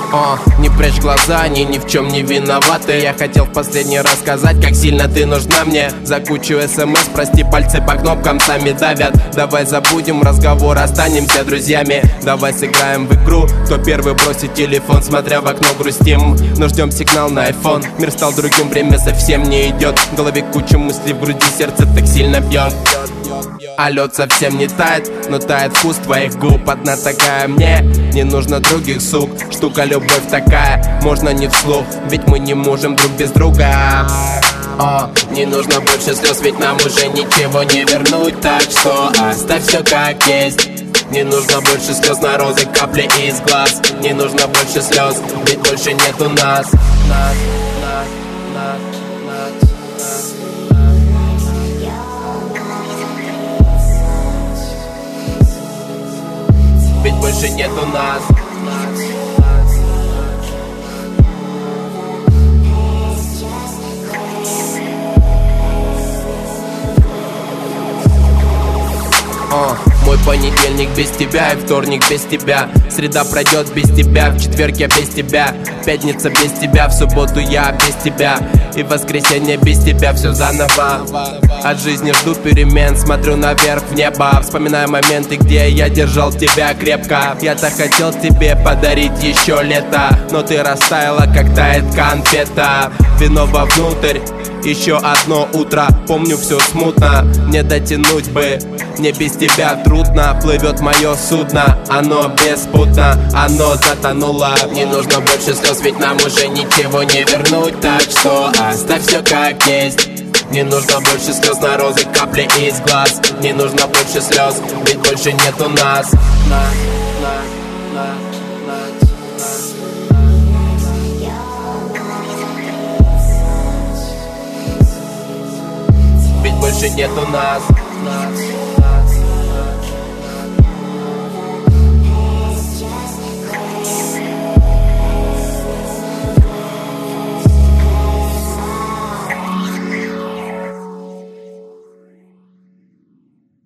Не прячь глаза, они ни в чем не виноваты. Я хотел в последний раз сказать, как сильно ты нужна мне. За кучу смс, прости, пальцы по кнопкам сами давят. Давай забудем разговор, останемся друзьями. Давай сыграем в игру, кто первый бросит телефон. Смотря в окно грустим, но ждем сигнал на iPhone. Мир стал другим, время совсем не идет. В голове куча мыслей, в груди сердце так сильно бьет. А лед совсем не тает, но тает вкус твоих губ. Одна такая мне, не нужно других сук. Штука любовь такая, можно не вслух, ведь мы не можем друг без друга. Не нужно больше слез, ведь нам уже ничего не вернуть. Так что оставь все как есть. Не нужно больше слез на розы, капли из глаз. Не нужно больше слез, ведь больше нету нас. Ведь больше нету нас. Мой понедельник без тебя и вторник без тебя. Среда пройдет без тебя, в четверг я без тебя. Пятница без тебя, в субботу я без тебя. И в воскресенье без тебя все заново. От жизни жду перемен, смотрю наверх в небо. Вспоминаю моменты, где я держал тебя крепко. Я-то хотел тебе подарить еще лето, но ты растаяла, как тает конфета. Вино вовнутрь, еще одно утро. Помню все смутно, не дотянуть бы. Мне без тебя трудно, плывет мое судно. Оно беспутно, оно затонуло. Не нужно больше слез, ведь нам уже ничего не вернуть. Так что оставь все как есть. Не нужно больше слез на розы, капли из глаз. Не нужно больше слез, ведь больше нету нас. Ведь больше нету нас.